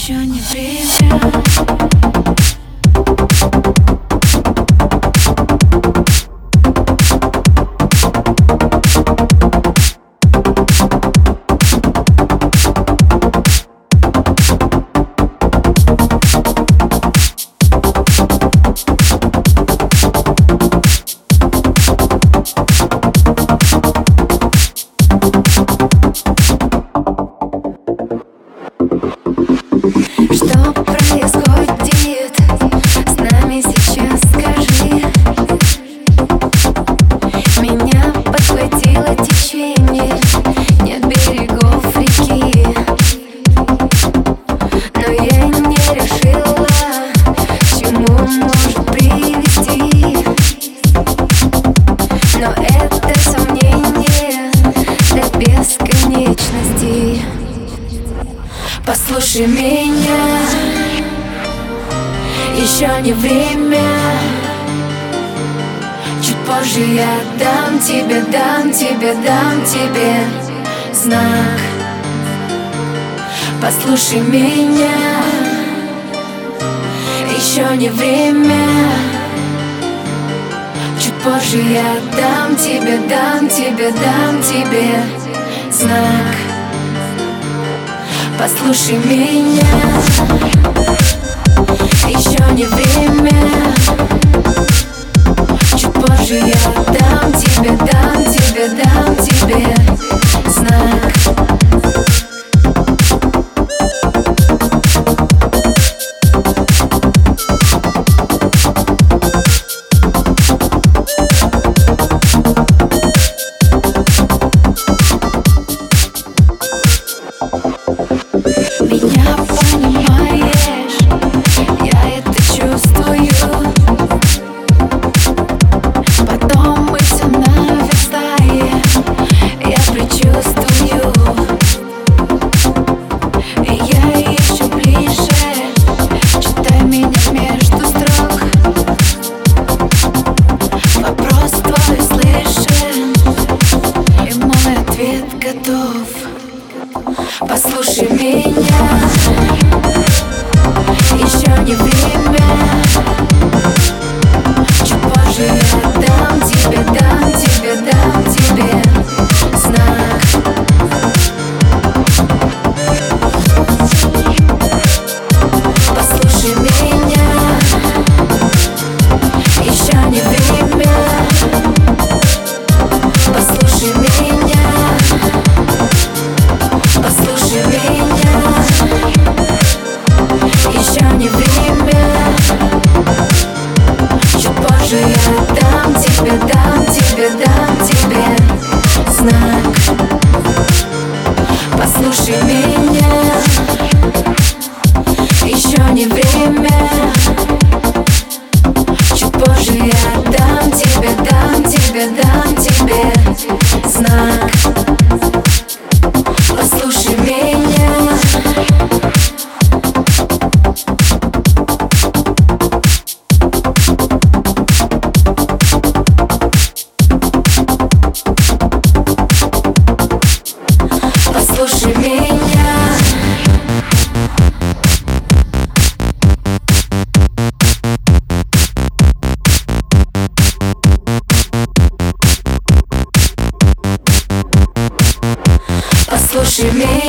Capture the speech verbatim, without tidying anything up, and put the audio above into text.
Еще не время. Что происходит с нами сейчас, скажи? Меня подхватило течение, нет берегов реки, но я не решила, к чему может привести. Но это сомнение до бесконечности. Послушай меня, еще не время. Чуть позже я дам тебе, дам тебе, дам тебе знак. Послушай меня, еще не время. Чуть позже я дам тебе, дам тебе, дам тебе знак. Послушай меня, еще не время. Чуть позже я дам тебе, дам тебе, дам тебе знак. Меня понимаешь, я это чувствую. Потом мы все наверстаем, я предчувствую. И я еще ближе, читай меня между строк. Вопрос твой слышен, и мой ответ готов. Послушай меня, еще не время. Чуть позже я дам тебе, дам тебе, дам тебе знак. Послушай меня, еще не время. Послушай меня. Послушай меня, еще не время. Чуть позже я дам тебе, дам тебе, дам тебе знак. Послушай меня, еще не время. Чуть позже я дам тебе, дам тебе, дам тебе знак. Послушай меня. Послушай меня. Послушай меня.